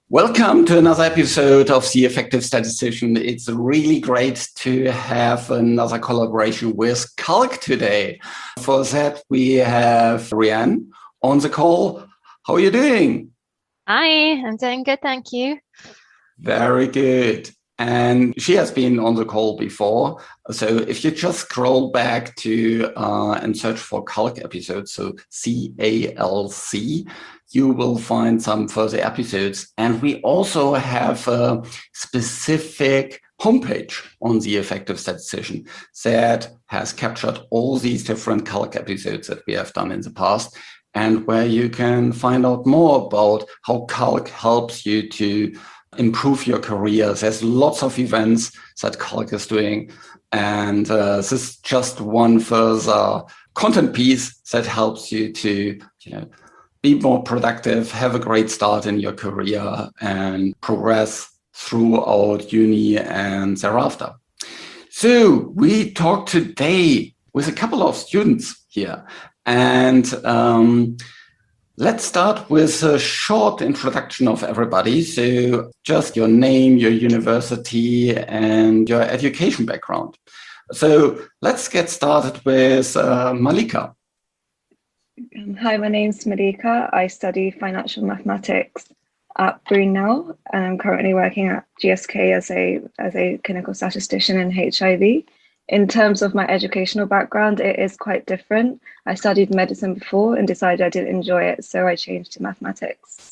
Welcome to another episode of The Effective Statistician. It's really great to have another collaboration with Calc today. For that, we have Rianne on the call. How are you doing? Hi, I'm doing good, thank you. Very good. And she has been on the call before. So if you just scroll back to and search for Calc episodes, so CALC, you will find some further episodes. And we also have a specific homepage on The Effective Statistician that has captured all these different Calc episodes that we have done in the past, and where you can find out more about how Calc helps you to improve your career. There's lots of events that Calc is doing. And this is just one further content piece that helps you to, be more productive, have a great start in your career, and progress throughout uni and thereafter. So we talked today with a couple of students here, and let's start with a short introduction of everybody. So just your name, your university, and your education background. So let's get started with Malika. Hi, my name's Malika. I study financial mathematics at Brunel, and I'm currently working at GSK as a clinical statistician in HIV. In terms of my educational background, it is quite different. I studied medicine before and decided I didn't enjoy it, so I changed to mathematics.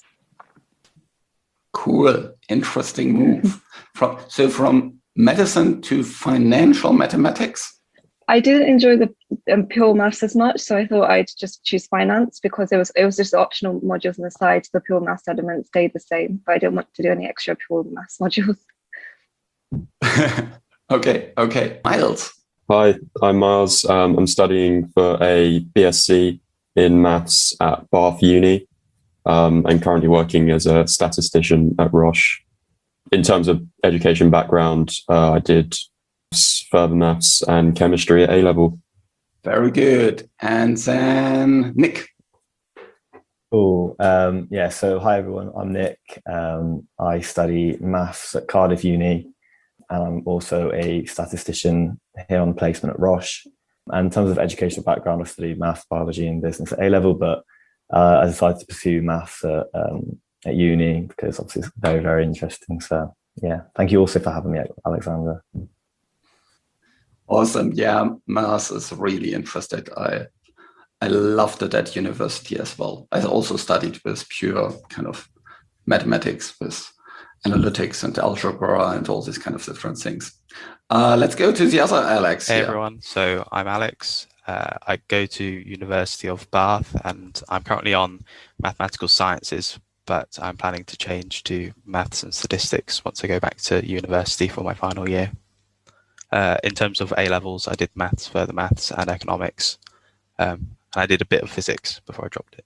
Cool, interesting move. From medicine to financial mathematics? I didn't enjoy the pure maths as much, so I thought I'd just choose finance because it was just optional modules on the side. The pure maths element stayed the same, but I didn't want to do any extra pure maths modules. Okay. Miles. Hi, I'm Miles. I'm studying for a BSc in maths at Bath Uni, and currently working as a statistician at Roche. In terms of education background, I did further maths and chemistry at A-level. Very good. And then Nick. Cool. So hi everyone, I'm Nick. I study maths at Cardiff Uni, and I'm also a statistician here on placement at Roche. And in terms of educational background, I studied maths, biology and business at A-level, but I decided to pursue maths at uni because obviously it's very, very interesting. So yeah, thank you also for having me, Alexander. Awesome. Yeah, maths is really interesting. I loved it at university as well. I also studied with pure kind of mathematics, with analytics and algebra and all these kind of different things. Let's go to the other Alex. Hey everyone, so I'm Alex. I go to University of Bath and I'm currently on mathematical sciences, but I'm planning to change to maths and statistics once I go back to university for my final year. In terms of A-levels, I did maths, further maths and economics. And I did a bit of physics before I dropped it.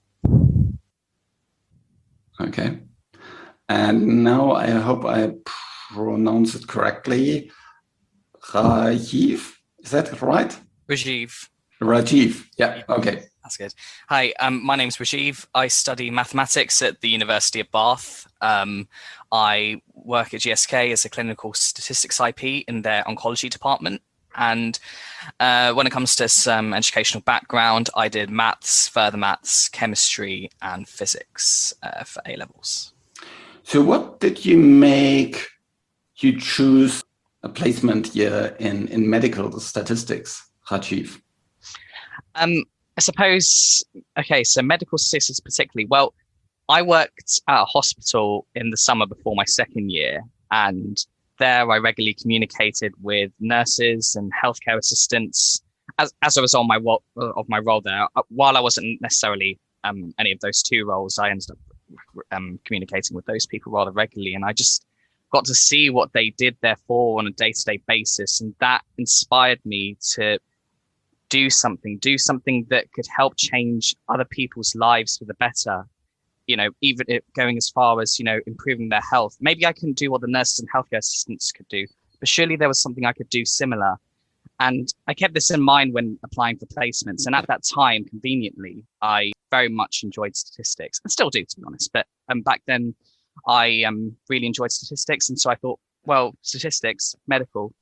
Okay. And now I hope I pronounce it correctly. Rajiv, is that right? Rajiv, yeah, okay. That's good. Hi, my name's Rajiv. I study mathematics at the University of Bath. I work at GSK as a clinical statistics IP in their oncology department. And when it comes to some educational background, I did maths, further maths, chemistry, and physics for A-levels. So what did you make you choose a placement here in medical statistics, Rajiv? I suppose, okay, so medical statistics particularly. Well, I worked at a hospital in the summer before my second year, and there I regularly communicated with nurses and healthcare assistants as a result of my role there. While I wasn't necessarily any of those two roles, I ended up communicating with those people rather regularly, and I just got to see what they did there for on a day-to-day basis, and that inspired me to do something that could help change other people's lives for the better. Even going as far as, improving their health. Maybe I couldn't do what the nurses and healthcare assistants could do, but surely there was something I could do similar. And I kept this in mind when applying for placements. And at that time, conveniently, I very much enjoyed statistics and still do, to be honest. But back then, I really enjoyed statistics, and so I thought, well, statistics, medical.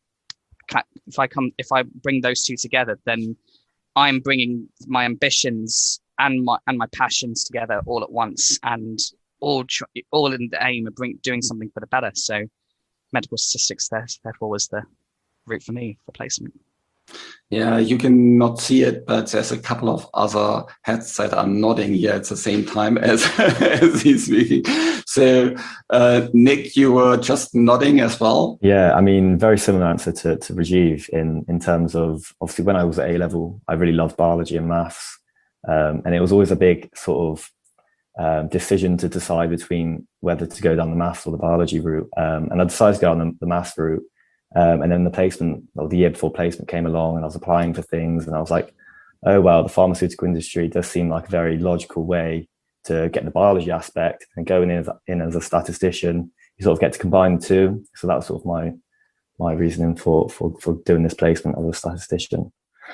If I bring those two together, then I'm bringing my ambitions and my passions together all at once, and all in the aim of doing something for the better. So medical statistics therefore was the route for me for placement. Yeah, you can not see it, but there's a couple of other heads that are nodding here at the same time as, as he's speaking. So, Nick, you were just nodding as well. Yeah, I mean, very similar answer to Rajiv in terms of, obviously, when I was at A-level, I really loved biology and maths. And it was always a big sort of decision to decide between whether to go down the maths or the biology route. And I decided to go on the maths route. And then the placement, or the year before placement came along, and I was applying for things, and I was like, oh, well, the pharmaceutical industry does seem like a very logical way to get the biology aspect, and going in as a statistician, you sort of get to combine the two. So that was sort of my reasoning for doing this placement as a statistician.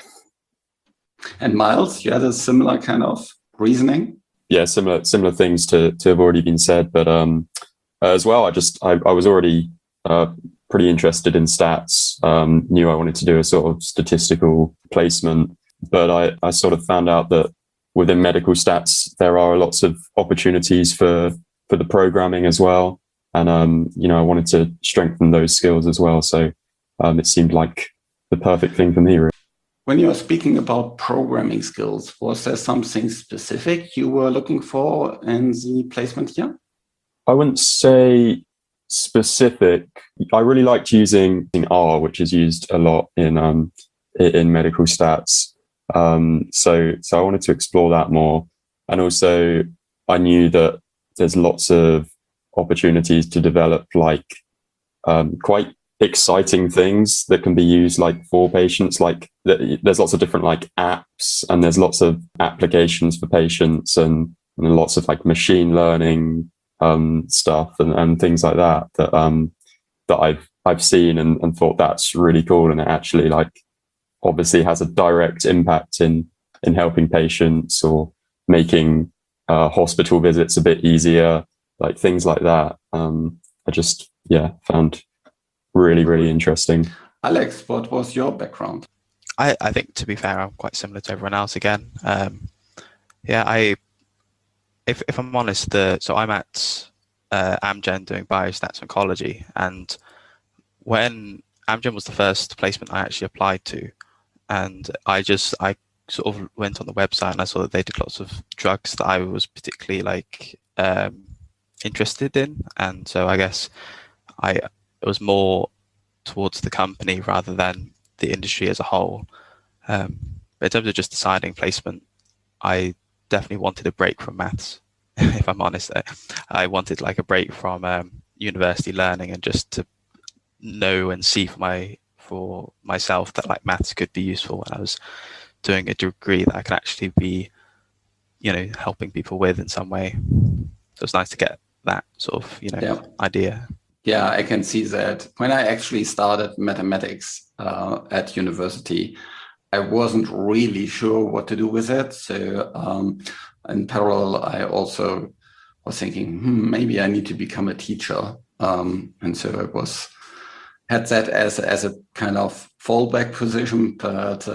And Miles, you had a similar kind of reasoning? Yeah, similar things to have already been said, but as well, I was already pretty interested in stats, knew I wanted to do a sort of statistical placement, but I sort of found out that within medical stats, there are lots of opportunities for the programming as well. And, I wanted to strengthen those skills as well. So it seemed like the perfect thing for me, really. When you are speaking about programming skills, was there something specific you were looking for in the placement here? I wouldn't say specific. I really liked using R, which is used a lot in medical stats. So I wanted to explore that more. And also I knew that there's lots of opportunities to develop like quite exciting things that can be used like for patients. Like there's lots of different like apps, and there's lots of applications for patients, and lots of like machine learning stuff and things like that that I've seen and thought that's really cool, and it actually like obviously has a direct impact in helping patients or making hospital visits a bit easier, like things like that. I just found really interesting. Alex, what was your background? I think, to be fair, I'm quite similar to everyone else again. If I'm honest, so I'm at Amgen doing biostats oncology, and when Amgen was the first placement I actually applied to, and I sort of went on the website and I saw that they did lots of drugs that I was particularly like interested in, and so I guess it was more towards the company rather than the industry as a whole. But in terms of just deciding placement, I definitely wanted a break from maths. If I'm honest, I wanted like a break from university learning, and just to know and see for myself that like maths could be useful when I was doing a degree that I can actually be, helping people with in some way. So it's nice to get that sort of, idea. Yeah, I can see that. When I actually started mathematics at university, I wasn't really sure what to do with it. So in parallel, I also was thinking, maybe I need to become a teacher. And so I had that as a kind of fallback position. But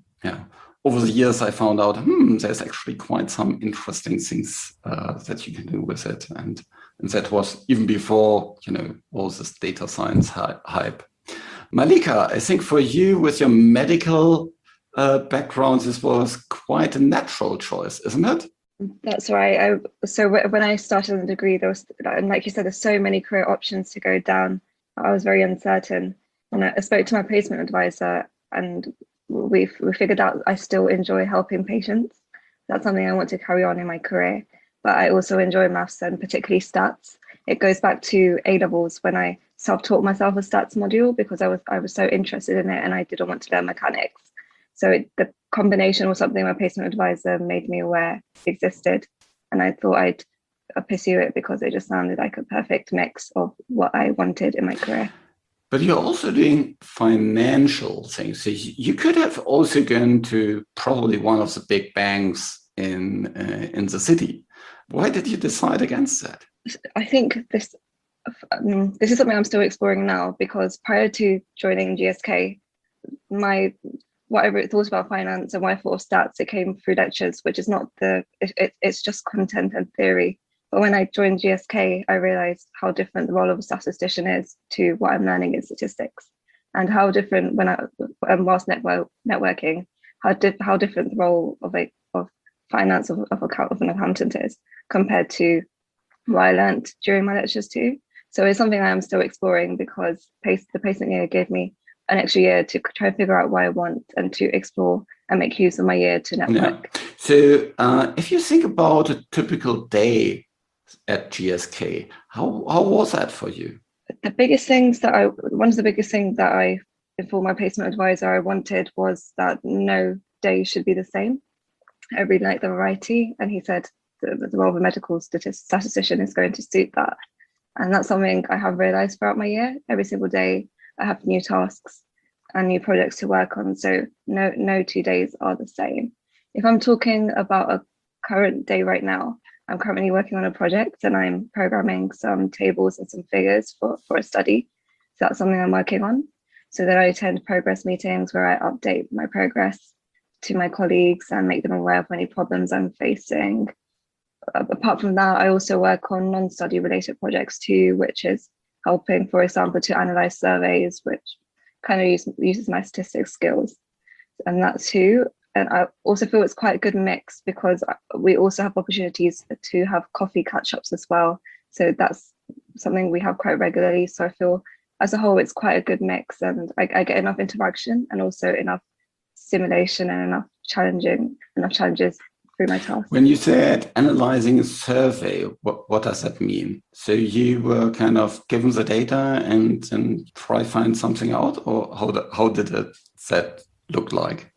over the years, I found out, there's actually quite some interesting things that you can do with it. And that was even before, all this data science hype. Malika, I think for you, with your medical background, this was quite a natural choice, isn't it? That's right. So when I started the degree, there was, and like you said, there's so many career options to go down. I was very uncertain, and I spoke to my placement advisor, and we figured out I still enjoy helping patients. That's something I want to carry on in my career. But I also enjoy maths, and particularly stats. It goes back to A-levels when I self-taught myself a stats module because I was so interested in it and I didn't want to learn mechanics. So the combination was something my placement advisor made me aware existed, and I thought I'd pursue it because it just sounded like a perfect mix of what I wanted in my career. But you're also doing financial things. So you could have also gone to probably one of the big banks in the city. Why did you decide against that? I think this is something I'm still exploring now, because prior to joining GSK, what I thought about finance and what I thought of stats, it came through lectures, which is not it's just content and theory. But when I joined GSK, I realized how different the role of a statistician is to what I'm learning in statistics, and how different whilst networking, how different the role of finance of an accountant is compared to what I learned during my lectures too. So it's something I am still exploring, because the placement year gave me an extra year to try and figure out what I want and to explore and make use of my year to network. Yeah. So if you think about a typical day at GSK, how was that for you? One of the biggest things that I informed my placement advisor I wanted was that no day should be the same. I really like the variety, and he said the role of a medical statistician is going to suit that. And that's something I have realized throughout my year. Every single day I have new tasks and new projects to work on. So no 2 days are the same. If I'm talking about a current day right now, I'm currently working on a project and I'm programming some tables and some figures for a study. So that's something I'm working on. So then I attend progress meetings where I update my progress to my colleagues and make them aware of any problems I'm facing. Apart from that, I also work on non-study related projects too, which is helping, for example, to analyze surveys, which kind of uses my statistics skills, and that too. And I also feel it's quite a good mix, because we also have opportunities to have coffee catch-ups as well. So that's something we have quite regularly. So I feel as a whole, it's quite a good mix, and I get enough interaction and also enough stimulation and enough challenges through my task. When you said analyzing a survey, what does that mean? So you were kind of given the data and try find something out, or how did that look like?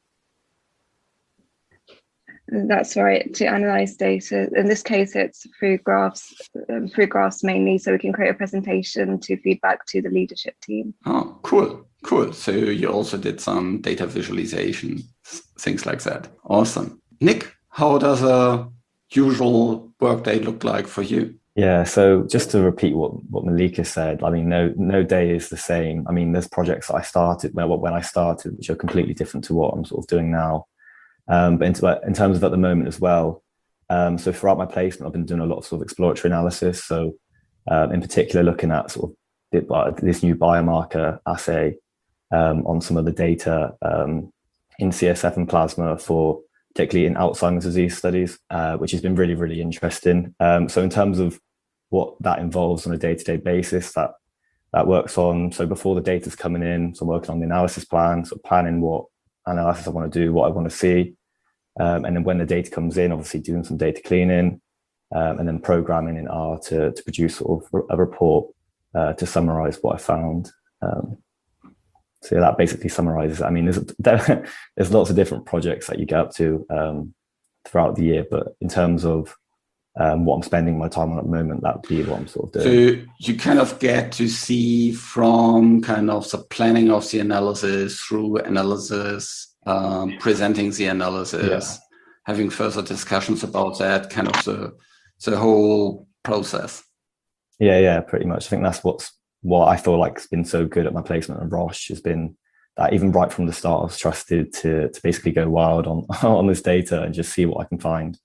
That's right. To analyze data, in this case, it's through graphs mainly, so we can create a presentation to feedback to the leadership team. Oh, cool. So you also did some data visualization, things like that. Awesome. Nick, how does a usual workday look like for you? Yeah, so just to repeat what Malika said, I mean, no day is the same. I mean, there's projects that I started when I started, which are completely different to what I'm sort of doing now. But in terms of at the moment as well, so throughout my placement, I've been doing a lot of sort of exploratory analysis. So in particular, looking at sort of this new biomarker assay on some of the data in CSF and plasma particularly in Alzheimer's disease studies, which has been really, really interesting. So in terms of what that involves on a day-to-day basis, that works on, so before the data's coming in, so I'm working on the analysis plan, so planning what analysis I want to do, what I want to see. And then when the data comes in, obviously doing some data cleaning, and then programming in R to produce sort of a report to summarize what I found. So yeah, that basically summarizes. I mean, there's lots of different projects that you get up to throughout the year, but in terms of what I'm spending my time on at the moment, that would be what I'm sort of doing. So you kind of get to see from kind of the planning of the analysis through analysis, presenting the analysis, having further discussions about that, kind of the whole process. Yeah, pretty much. I think that's what I feel like has been so good at my placement at Roche, has been that even right from the start, I was trusted to basically go wild on this data and just see what I can find.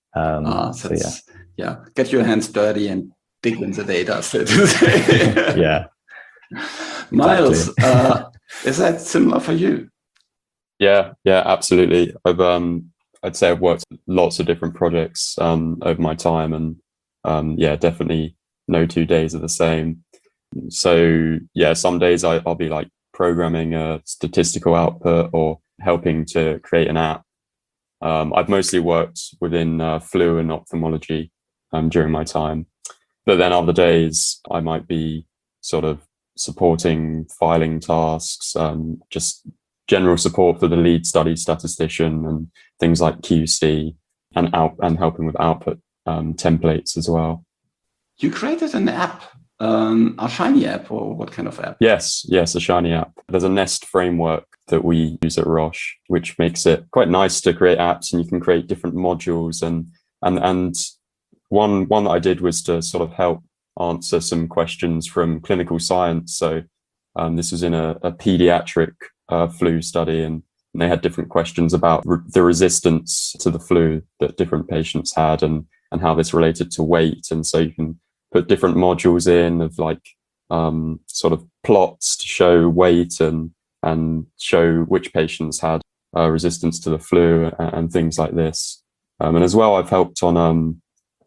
Get your hands dirty and dig in the data, so to say. Yeah. Miles, is that similar for you? Yeah, absolutely. I'd say I've worked lots of different projects over my time, and definitely no 2 days are the same. So yeah, some days I'll be like programming a statistical output or helping to create an app. I've mostly worked within flu and ophthalmology during my time, but then other days I might be sort of supporting filing tasks, just general support for the lead study statistician and things like QC and helping with output templates as well. You created an app, a Shiny app, or what kind of app? Yes, a Shiny app. There's a Nest framework that we use at Roche, which makes it quite nice to create apps, and you can create different modules and one that I did was to sort of help answer some questions from clinical science. So this was in a pediatric flu study, and they had different questions about the resistance to the flu that different patients had, and how this related to weight. And so you can put different modules in of like sort of plots to show weight and show which patients had resistance to the flu and things like this. And as well, I've helped on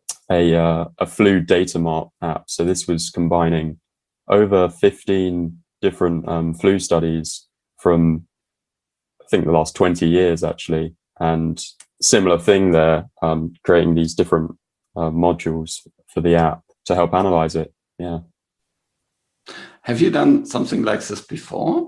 a flu data mart app. So this was combining over 15 different flu studies from, I think, the last 20 years actually, and similar thing there, creating these different modules for the app to help analyze it. Yeah. Have you done something like this before?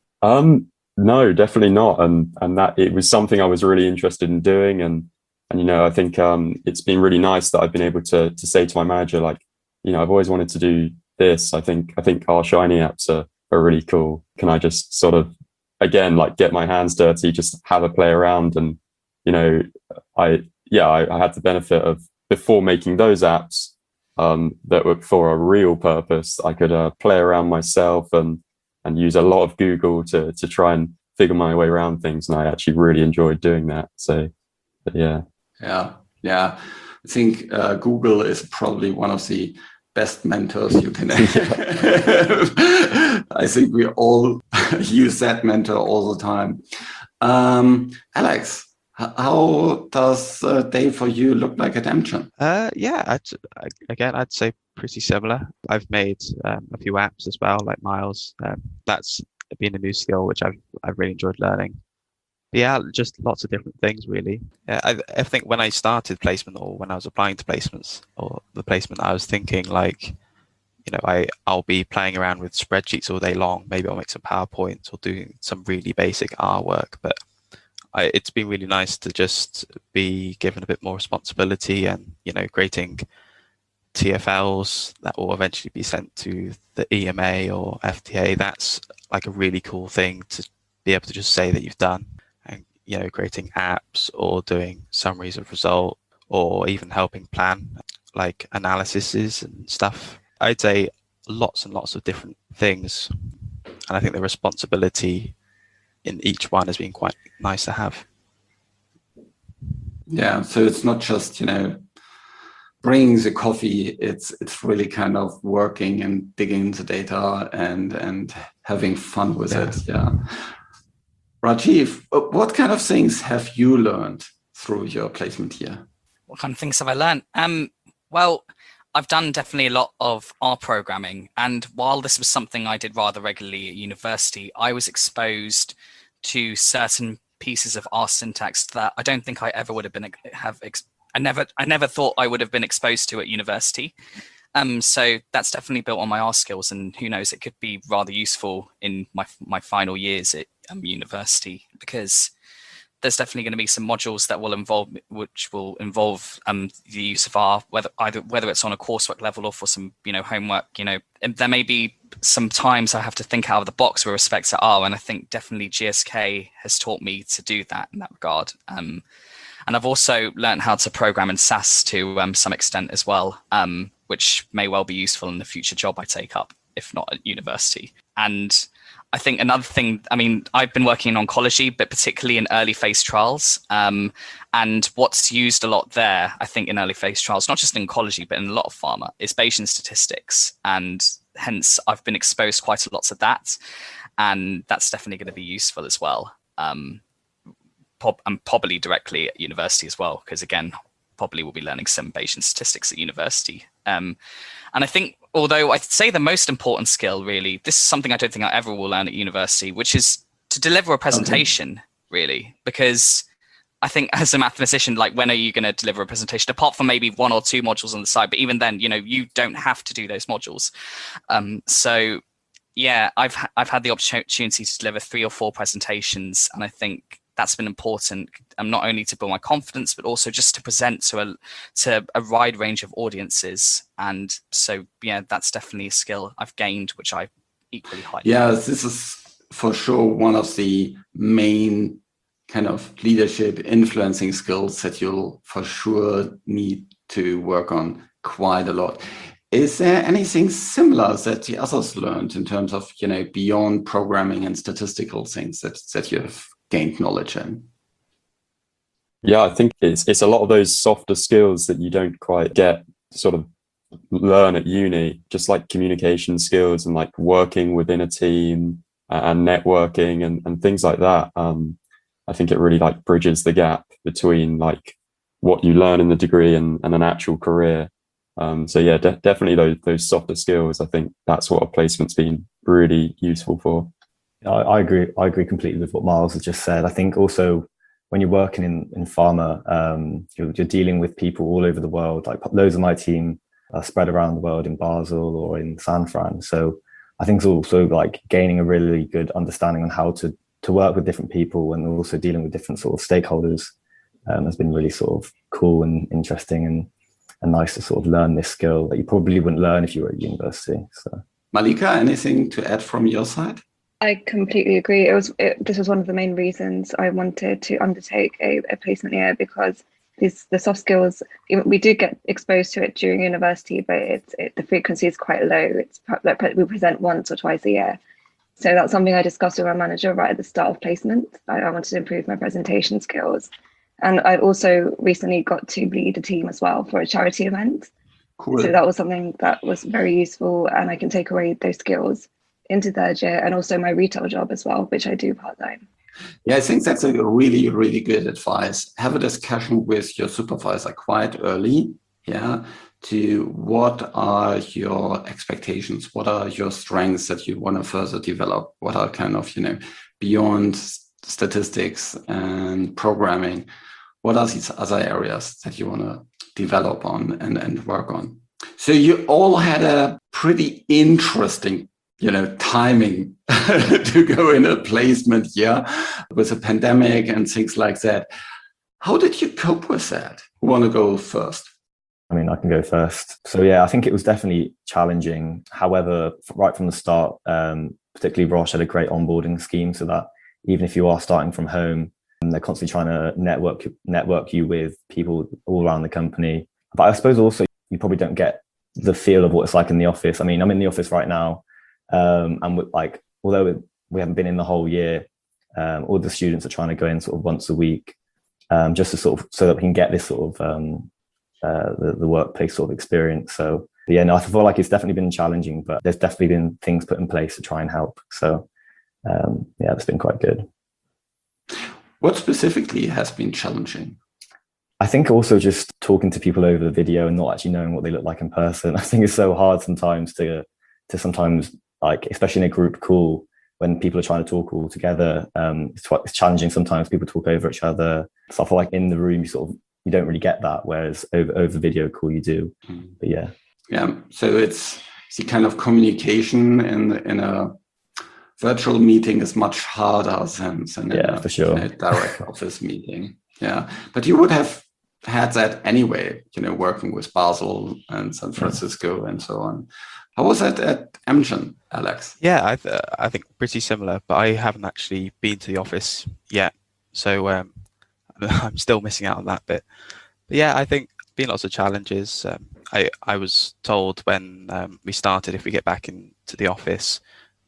No, definitely not. And that it was something I was really interested in doing. And you know, I think it's been really nice that I've been able to say to my manager, like, you know, I've always wanted to do this. I think our Shiny apps are really cool. Can I just sort of, again, like get my hands dirty, just have a play around? And, you know, I had the benefit of, before making those apps that were for a real purpose, I could play around myself and use a lot of Google to try and figure my way around things. And I actually really enjoyed doing that. So, yeah. Yeah. I think Google is probably one of the best mentors you can have. I think we all use that mentor all the time. Alex, how does a day for you look like at Amgen? I'd say pretty similar. I've made a few apps as well, like Miles. That's been a new skill which I've really enjoyed learning. But yeah, just lots of different things really. I think when I started placement, or when I was applying to placements, or the placement, I was thinking like, you know, I'll be playing around with spreadsheets all day long. Maybe I'll make some PowerPoints or do some really basic artwork. But it's been really nice to just be given a bit more responsibility, and, you know, creating TFLs that will eventually be sent to the EMA or FDA. That's like a really cool thing to be able to just say that you've done. And, you know, creating apps or doing summaries of result, or even helping plan like analyses and stuff. I'd say lots and lots of different things. And I think the responsibility in each one has been quite nice to have. Yeah, so it's not just, you know, bringing the coffee, it's really kind of working and digging into data and having fun with it. Yeah. Rajiv, what kind of things have you learned through your placement here? What kind of things have I learned? Well, I've done definitely a lot of R programming, and while this was something I did rather regularly at university, I was exposed to certain pieces of R syntax that I don't think I ever would have been I never thought I would have been exposed to at university. So that's definitely built on my R skills, and who knows, it could be rather useful in my final years at university, because there's definitely going to be some modules that will involve the use of R, whether it's on a coursework level or for some, you know, homework. You know, and there may be some times I have to think out of the box with respect to R, and I think definitely GSK has taught me to do that in that regard. And I've also learned how to program in SAS to some extent as well, which may well be useful in the future job I take up, if not at university. And I think another thing, I mean, I've been working in oncology, but particularly in early phase trials. And what's used a lot there, I think, in early phase trials, not just in oncology, but in a lot of pharma, is Bayesian statistics. And hence, I've been exposed quite a lot to that. And that's definitely going to be useful as well. And probably directly at university as well, because again, probably will be learning some Bayesian statistics at university. And I think, although I'd say the most important skill, really, this is something I don't think I ever will learn at university, which is to deliver a presentation, really, because I think as a mathematician, like, when are you going to deliver a presentation, apart from maybe one or two modules on the side? But even then, you know, you don't have to do those modules. So yeah, I've had the opportunity to deliver 3 or 4 presentations, and I think that's been important, not only to build my confidence, but also just to present to a wide range of audiences. And so, yeah, that's definitely a skill I've gained, which I equally highly. Yeah, this is for sure one of the main kind of leadership influencing skills that you'll for sure need to work on quite a lot. Is there anything similar that the others learned in terms of, beyond programming and statistical things that you have gained knowledge in? Yeah, I think it's a lot of those softer skills that you don't quite get sort of learn at uni, just like communication skills and like working within a team and networking and things like that. I think it really like bridges the gap between like what you learn in the degree and an actual career. So yeah, definitely those softer skills. I think that's what a placement's been really useful for. I agree completely with what Miles has just said. I think also when you're working in pharma, you're dealing with people all over the world. Like loads of my team are spread around the world in Basel or in San Fran. So I think it's also like gaining a really good understanding on how to work with different people and also dealing with different sort of stakeholders has been really sort of cool and interesting and nice to sort of learn this skill that you probably wouldn't learn if you were at university. So, Malika, anything to add from your side? I completely agree. This was one of the main reasons I wanted to undertake a placement year, because the soft skills, we do get exposed to it during university, but the frequency is quite low. It's like we present once or twice a year. So that's something I discussed with my manager right at the start of placement. I wanted to improve my presentation skills. And I also recently got to lead a team as well for a charity event. Cool. So that was something that was very useful, and I can take away those skills into third year, and also my retail job as well, which I do part-time. Yeah, I think that's a really, really good advice. Have a discussion with your supervisor quite early, to what are your expectations, what are your strengths that you want to further develop, what are kind of, beyond statistics and programming, what are these other areas that you want to develop on and work on. So you all had a pretty interesting timing to go in a placement year with a pandemic and things like that. How did you cope with that? Who want to go first? I mean, I can go first. So yeah, I think it was definitely challenging. However, right from the start, particularly Roche had a great onboarding scheme, so that even if you are starting from home, they're constantly trying to network you with people all around the company. But I suppose also you probably don't get the feel of what it's like in the office. I mean, I'm in the office right now. And although we haven't been in the whole year, all the students are trying to go in sort of once a week, just to sort of so that we can get this sort of the workplace sort of experience. So yeah, no, I feel like it's definitely been challenging, but there's definitely been things put in place to try and help. So yeah, it's been quite good. What specifically has been challenging? I think also just talking to people over the video and not actually knowing what they look like in person. I think it's so hard sometimes to sometimes, like, especially in a group call, when people are trying to talk all together, it's challenging sometimes. People talk over each other. So I feel like in the room, you don't really get that, whereas over video call you do. But yeah. Yeah, so it's the kind of communication in a virtual meeting is much harder than for sure. in a direct office meeting. Yeah, but you would have had that anyway, working with Basel and San Francisco and so on. How was that at Amgen, Alex? Yeah, I think pretty similar, but I haven't actually been to the office yet, so I'm still missing out on that bit. But yeah, I think been lots of challenges. I was told when we started, if we get back into the office,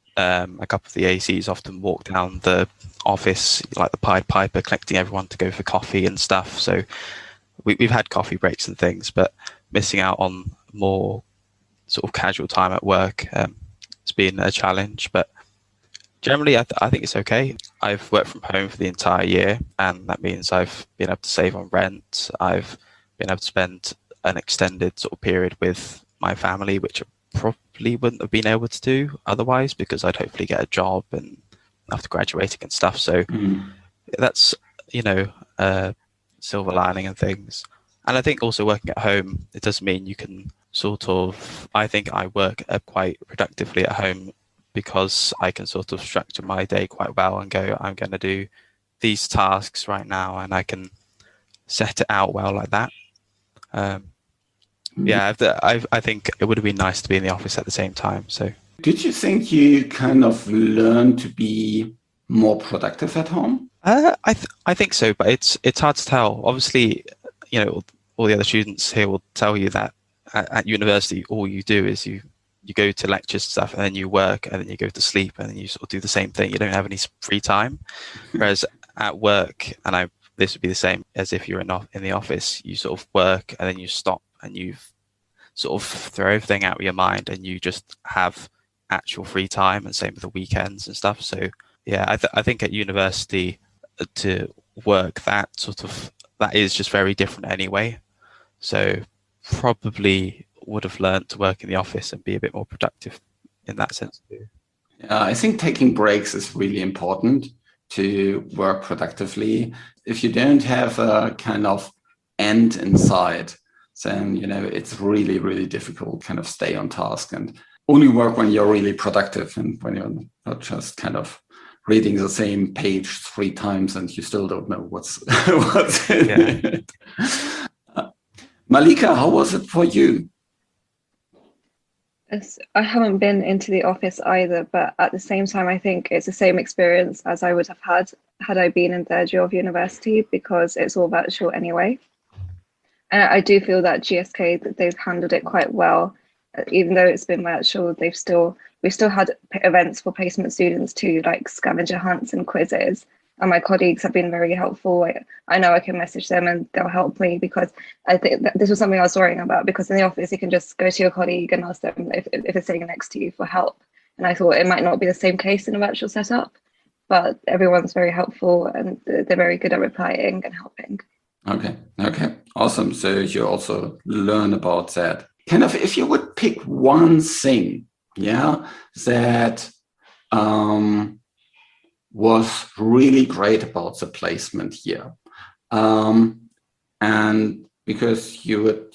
a couple of the ACs often walk down the office like the Pied Piper, collecting everyone to go for coffee and stuff. So we've had coffee breaks and things, but missing out on more sort of casual time at work it's been a challenge. But generally, I think it's okay. I've worked from home for the entire year, and that means I've been able to save on rent. I've been able to spend an extended sort of period with my family, which I probably wouldn't have been able to do otherwise, because I'd hopefully get a job and after graduating and stuff. So that's, silver lining and things. And I think also working at home, it does mean you can sort of, I think I work quite productively at home, because I can sort of structure my day quite well and go, I'm going to do these tasks right now, and I can set it out well like that. Yeah, I think it would have been nice to be in the office at the same time. So, did you think you kind of learned to be more productive at home? I think so, but it's hard to tell. Obviously, all the other students here will tell you that at university, all you do is you go to lectures and stuff, and then you work, and then you go to sleep, and then you sort of do the same thing. You don't have any free time. Whereas at work, and this would be the same as if you're in the office, you sort of work, and then you stop, and you sort of throw everything out of your mind, and you just have actual free time, and same with the weekends and stuff. So yeah, I think at university to work that is just very different anyway. So probably would have learned to work in the office and be a bit more productive in that sense too. I think taking breaks is really important to work productively. If you don't have a kind of end in sight, then it's really, really difficult to kind of stay on task and only work when you're really productive and when you're not just kind of reading the same page 3 times and you still don't know what's in it. Malika, how was it for you? I haven't been into the office either, but at the same time, I think it's the same experience as I would have had I been in third year of university, because it's all virtual anyway. And I do feel that GSK, that they've handled it quite well. Even though it's been virtual, we've still had events for placement students too, like scavenger hunts and quizzes. And my colleagues have been very helpful. I know I can message them and they'll help me, because I think that this was something I was worrying about, because in the office you can just go to your colleague and ask them if they're sitting next to you for help. And I thought it might not be the same case in a virtual setup, but everyone's very helpful and they're very good at replying and helping. Okay, awesome. So you also learn about that. Kind of, if you would pick one thing, that was really great about the placement here. And because you would,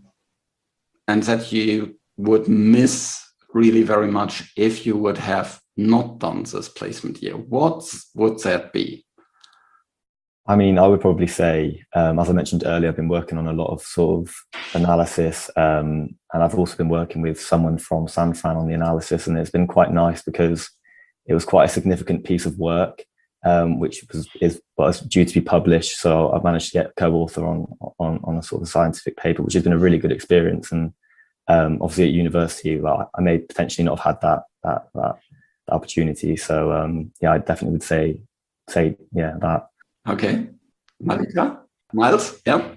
and that you would miss really very much if you would have not done this placement year, what would that be? I mean, I would probably say, as I mentioned earlier, I've been working on a lot of sort of analysis, and I've also been working with someone from Sanfran on the analysis, and it's been quite nice because it was quite a significant piece of work, which was due to be published. So I've managed to get co-author on a sort of scientific paper, which has been a really good experience. And obviously at university, I may potentially not have had that opportunity. So I definitely would say that. Okay, Malika, Miles, yeah.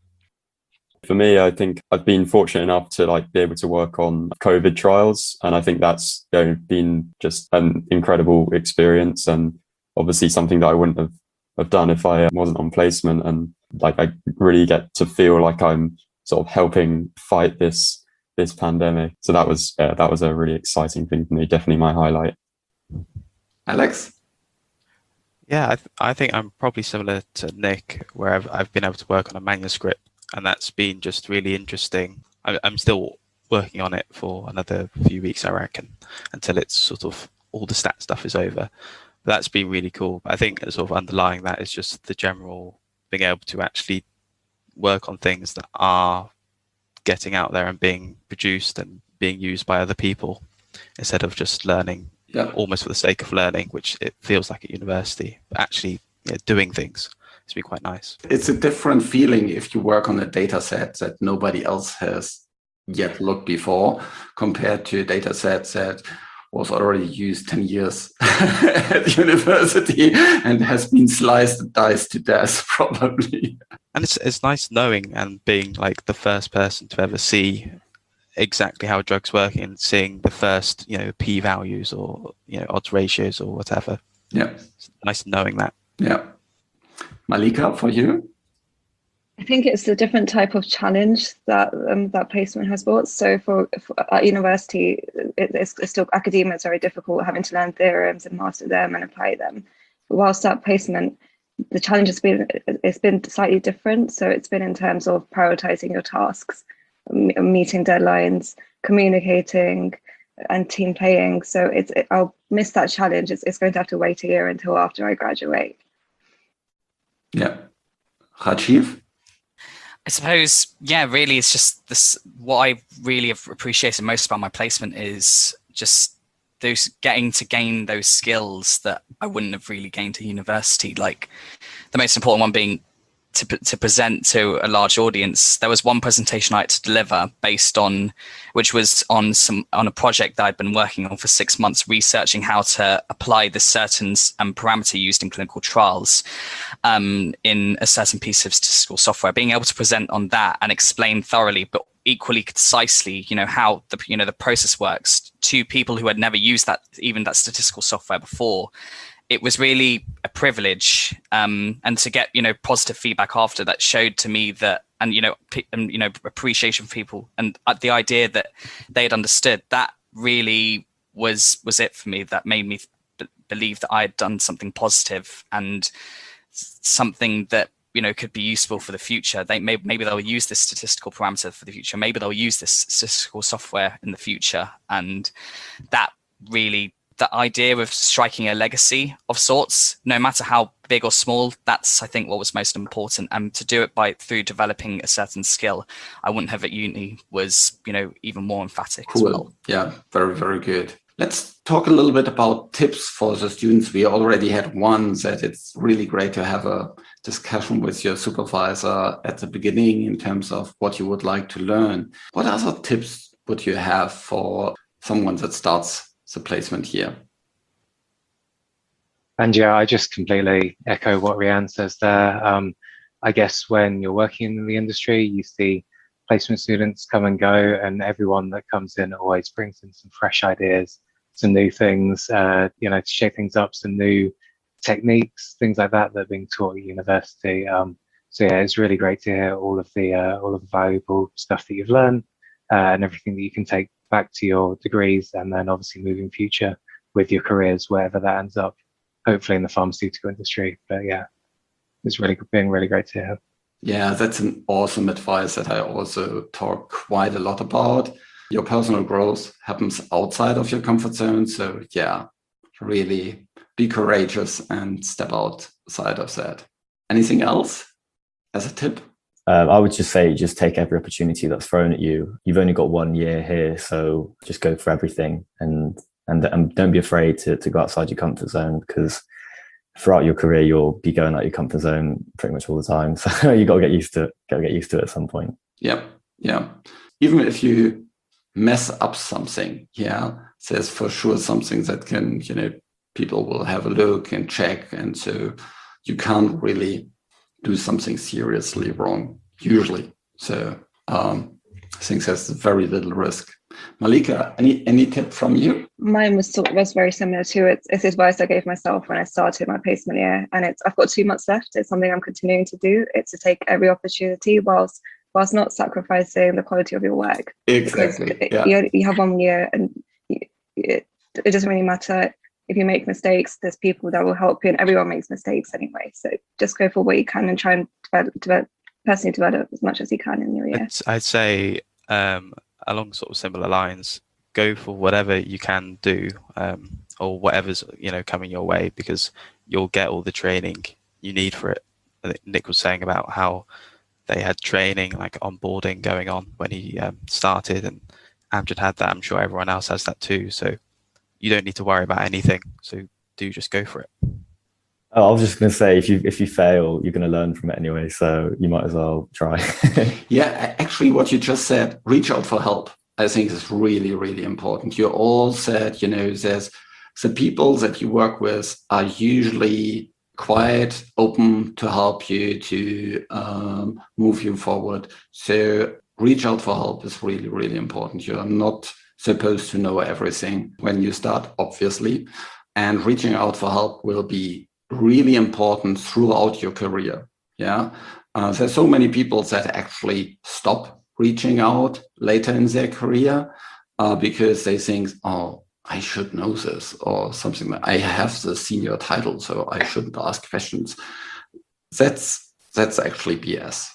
For me, I think I've been fortunate enough to be able to work on COVID trials, and I think that's been just an incredible experience, and obviously something that I wouldn't have done if I wasn't on placement. And I really get to feel like I'm sort of helping fight this pandemic. So that was a really exciting thing for me. Definitely my highlight. Alex? Yeah, I think I'm probably similar to Nick, where I've been able to work on a manuscript, and that's been just really interesting. I'm still working on it for another few weeks, I reckon, until it's sort of all the stat stuff is over. But that's been really cool. I think sort of underlying that is just the general being able to actually work on things that are getting out there and being produced and being used by other people, instead of just learning almost for the sake of learning, which it feels like at university, but actually doing things. It's been quite nice. It's a different feeling if you work on a data set that nobody else has yet looked before, compared to a data set that was already used 10 years at university and has been sliced and diced to death, probably. And it's nice knowing and being like the first person to ever see exactly how drugs work and seeing the first, p-values or, odds ratios or whatever. Yeah. It's nice knowing that. Yeah. Malika, for you? I think it's a different type of challenge that that placement has brought. So for at university, it's still academia. It's very difficult having to learn theorems and master them and apply them. But whilst that placement, the challenge has been slightly different. So it's been in terms of prioritizing your tasks, meeting deadlines, communicating, and team playing. So I'll miss that challenge. It's going to have to wait a year until after I graduate. Yeah. Rajiv? I suppose, really, it's just this. What I really have appreciated most about my placement is just getting to gain those skills that I wouldn't have really gained at university. Like the most important one being to present to a large audience, there was one presentation I had to deliver which was on a project that I'd been working on for 6 months, researching how to apply the certain parameter used in clinical trials in a certain piece of statistical software. Being able to present on that and explain thoroughly, but equally concisely, how the process works to people who had never used that statistical software before. It was really a privilege, and to get positive feedback after that showed to me that, and appreciation for people, and the idea that they had understood, that really was it for me. That made me believe that I had done something positive and something that could be useful for the future. Maybe they'll use this statistical parameter for the future. Maybe they'll use this statistical software in the future, and that really. The idea of striking a legacy of sorts, no matter how big or small, that's, I think, what was most important. And to do it through developing a certain skill I wouldn't have at uni was, even more emphatic as well. Yeah, very, very good. Let's talk a little bit about tips for the students. We already had one that it's really great to have a discussion with your supervisor at the beginning in terms of what you would like to learn. What other tips would you have for someone that starts the placement here? And yeah, I just completely echo what Rianne says there. I guess when you're working in the industry, you see placement students come and go, and everyone that comes in always brings in some fresh ideas, some new things, to shake things up, some new techniques, things like that are being taught at university. So yeah, it's really great to hear all of the valuable stuff that you've learned and everything that you can take back to your degrees, and then obviously moving future with your careers, wherever that ends up, hopefully in the pharmaceutical industry. But yeah, it's been really great to hear. Yeah, that's an awesome advice that I also talk quite a lot about. Your personal growth happens outside of your comfort zone. So yeah, really be courageous and step outside of that. Anything else as a tip? I would just say, just take every opportunity that's thrown at you. You've only got 1 year here, so just go for everything, and don't be afraid to go outside your comfort zone, because throughout your career you'll be going out your comfort zone pretty much all the time. So you got to get used to it. Got to get used to it at some point. Yeah. Even if you mess up something, there's for sure something that can, people will have a look and check, and so you can't really do something seriously wrong usually. So I think there's very little risk. Malika, any tip from you? Mine was very similar to it. It's advice I gave myself when I started my placement year, and I've got 2 months left. It's something I'm continuing to do. It's to take every opportunity whilst not sacrificing the quality of your work. Exactly. You have 1 year, and it doesn't really matter. If you make mistakes, there's people that will help you, and everyone makes mistakes anyway. So just go for what you can and try and personally develop as much as you can in your year. I'd say along sort of similar lines, go for whatever you can do, or whatever's coming your way, because you'll get all the training you need for it. I think Nick was saying about how they had training, like onboarding going on when he started, and Amjad had that. I'm sure everyone else has that too. So you don't need to worry about anything. So do just go for it. Oh, I was just going to say, if you fail, you're going to learn from it anyway. So you might as well try. Yeah, actually, what you just said, reach out for help, I think is really, really important. You all said, there's the people that you work with are usually quite open to help you, to move you forward. So reach out for help is really, really important. You are not supposed to know everything when you start, obviously, and reaching out for help will be really important throughout your career. There's so many people that actually stop reaching out later in their career because they think, I should know this, or something like, I have the senior title, so I shouldn't ask questions. That's actually BS.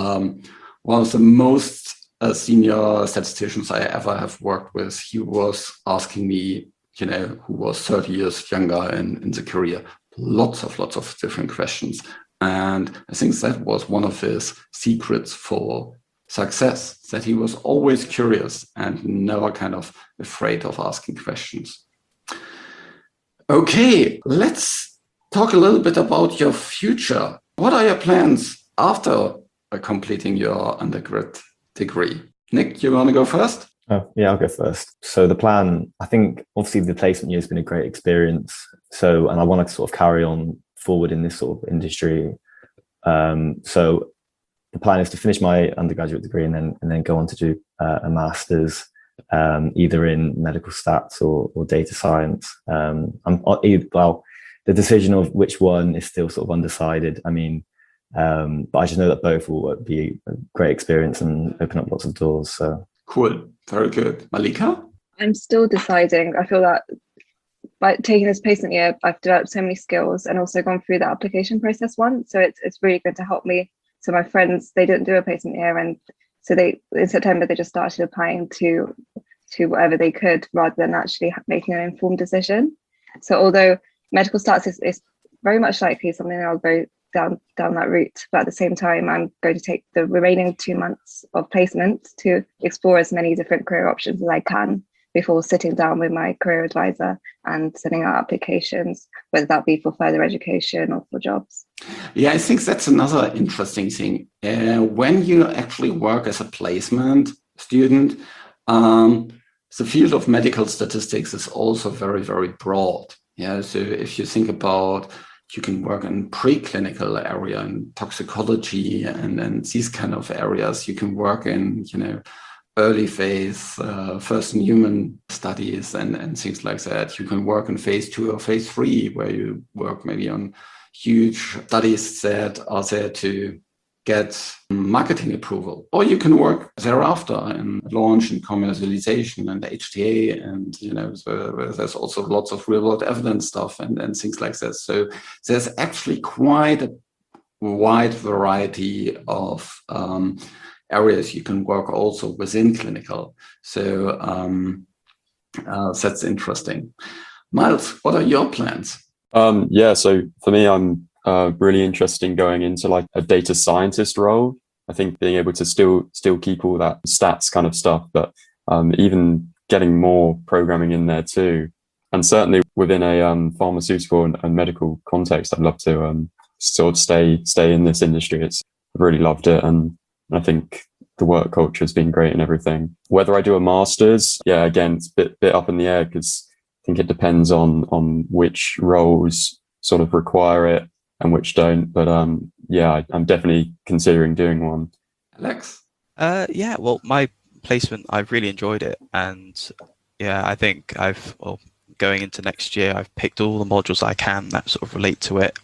One of the most senior statisticians I ever have worked with, he was asking me, who was 30 years younger in the career, lots of different questions. And I think that was one of his secrets for success, that he was always curious and never kind of afraid of asking questions. Okay, let's talk a little bit about your future. What are your plans after completing your undergrad degree? Nick, you want to go first? Oh, yeah, I'll go first. So the plan, I think obviously the placement year has been a great experience. And I want to sort of carry on forward in this sort of industry. So the plan is to finish my undergraduate degree and then go on to do a master's, either in medical stats or data science. The decision of which one is still sort of undecided. I mean, but I just know that both will be a great experience and open up lots of doors. So cool, very good. Malika? I'm still deciding. I feel that by taking this placement year, I've developed so many skills and also gone through the application process once. So it's really going to help me. So my friends, they didn't do a placement year, and so in September they just started applying to whatever they could rather than actually making an informed decision. So although medical stats is very much likely something I'll go down that route, but at the same time I'm going to take the remaining 2 months of placement to explore as many different career options as I can before sitting down with my career advisor and sending out applications, whether that be for further education or for jobs. Yeah, I think that's another interesting thing. When you actually work as a placement student, the field of medical statistics is also very, very broad. Yeah, so if you think about, you can work in preclinical area in toxicology and these kind of areas. You can work in, early phase, first in human studies and things like that. You can work in phase 2 or phase 3, where you work maybe on huge studies that are there to get marketing approval. Or you can work thereafter in launch and commercialization and HTA, and so there's also lots of real world evidence stuff and things like that. So there's actually quite a wide variety of areas you can work also within clinical. So that's interesting. Miles, what are your plans? So for me, I'm really interested in going into like a data scientist role. I think being able to still keep all that stats kind of stuff, but even getting more programming in there too. And certainly within a pharmaceutical and medical context, I'd love to sort of stay in this industry. I've really loved it, and I think the work culture has been great and everything. Whether I do a master's, again, it's a bit up in the air, because I think it depends on which roles sort of require it and which don't. But I'm definitely considering doing one. Alex? Well, my placement, I've really enjoyed it. And I think going into next year, I've picked all the modules I can that sort of relate to it.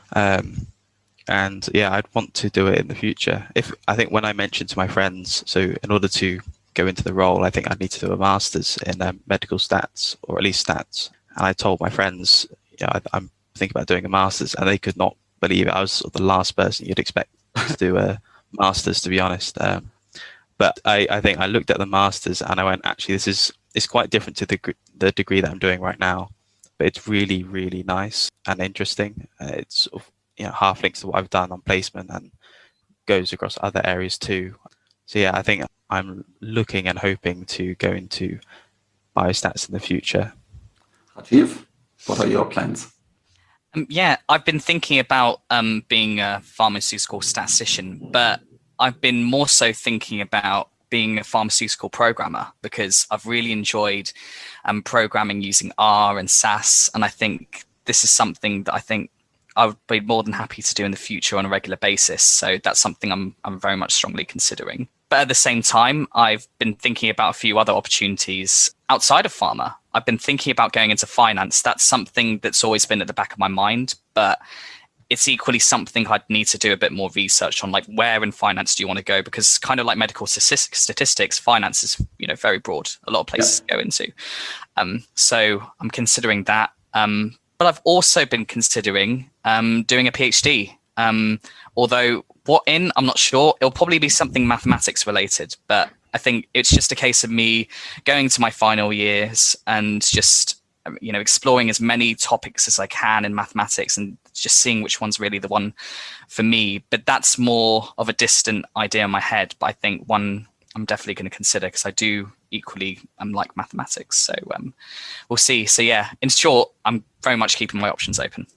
I'd want to do it in the future. I think when I mentioned to my friends, so in order to go into the role, I think I need to do a master's in medical stats, or at least stats. And I told my friends, I'm thinking about doing a master's, and they could not believe it. I was sort of the last person you'd expect to do a master's, to be honest. But I think I looked at the master's and I went, actually, it's quite different to the degree that I'm doing right now, but it's really, really nice and interesting. It's sort of half links to what I've done on placement and goes across other areas too. So I think I'm looking and hoping to go into biostats in the future. Rajiv, what are your plans? I've been thinking about being a pharmaceutical statistician, but I've been more so thinking about being a pharmaceutical programmer, because I've really enjoyed programming using R and SAS, and I think this is something that I think I would be more than happy to do in the future on a regular basis. So that's something I'm very much strongly considering. But at the same time, I've been thinking about a few other opportunities outside of pharma. I've been thinking about going into finance. That's something that's always been at the back of my mind, but it's equally something I'd need to do a bit more research on, like where in finance do you want to go? Because kind of like medical statistics, finance is very broad, a lot of places to go into. So I'm considering that. But I've also been considering doing a PhD. Although I'm not sure. It'll probably be something mathematics related, but I think it's just a case of me going to my final years and just exploring as many topics as I can in mathematics and just seeing which one's really the one for me. But that's more of a distant idea in my head, but I think one I'm definitely going to consider, because I do equally like mathematics. So we'll see. So in short, I'm very much keeping my options open.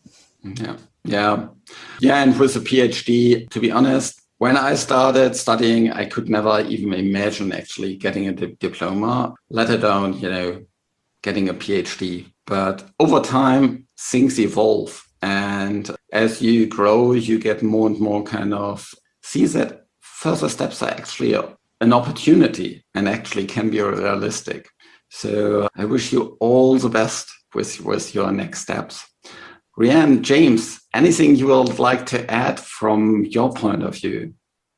Yeah. And with a PhD, to be honest, when I started studying, I could never even imagine actually getting a diploma, let alone, getting a PhD. But over time, things evolve. And as you grow, you get more and more kind of see that further steps are actually an opportunity and actually can be realistic. So I wish you all the best with your next steps. Rhiannon, James, anything you would like to add from your point of view?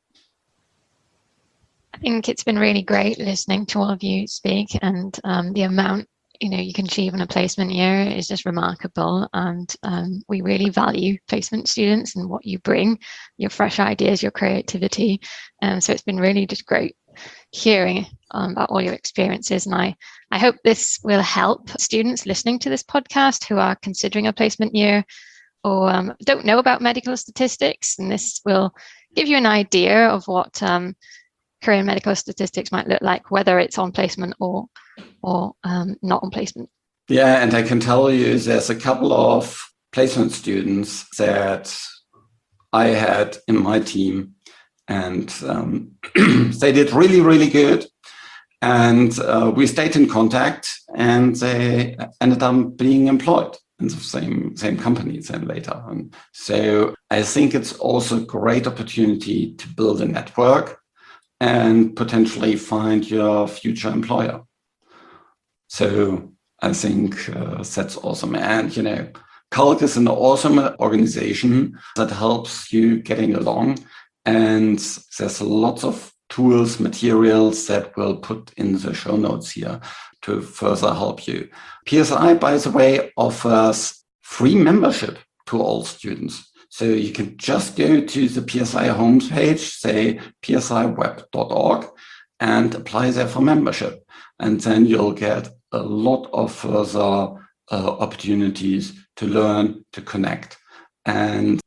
I think it's been really great listening to all of you speak, and the amount you can achieve in a placement year is just remarkable. And we really value placement students and what you bring, your fresh ideas, your creativity. So it's been really just great hearing about all your experiences. And I hope this will help students listening to this podcast who are considering a placement year or don't know about medical statistics. And this will give you an idea of what career in medical statistics might look like, whether it's on placement or not on placement. Yeah, and I can tell you there's a couple of placement students that I had in my team, and they did really, really good. And we stayed in contact, and they ended up being employed in the same companies and later. And so I think it's also a great opportunity to build a network and potentially find your future employer. So I think that's awesome. And, Calc is an awesome organization that helps you getting along. And there's lots of tools, materials that we'll put in the show notes here to further help you. PSI, by the way, offers free membership to all students. So you can just go to the PSI homepage, say psiweb.org, and apply there for membership. And then you'll get a lot of further opportunities to learn, to connect, and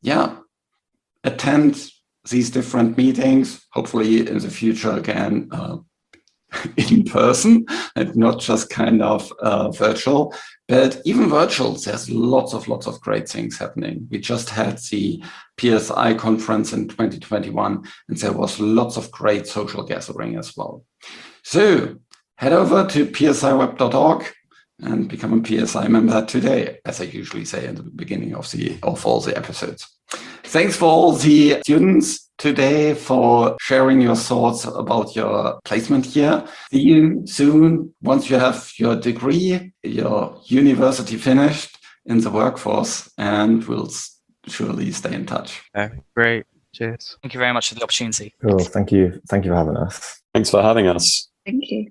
attend these different meetings, hopefully in the future again in person and not just kind of virtual. But even virtual, there's lots of great things happening. We just had the PSI conference in 2021, and there was lots of great social gathering as well. So head over to psiweb.org and become a PSI member today, as I usually say in the beginning of all the episodes. Thanks for all the students today for sharing your thoughts about your placement here. See you soon once you have your degree, your university finished in the workforce, and we'll surely stay in touch. Great. Cheers. Thank you very much for the opportunity. Cool. Thank you. Thank you for having us. Thanks for having us. Thank you.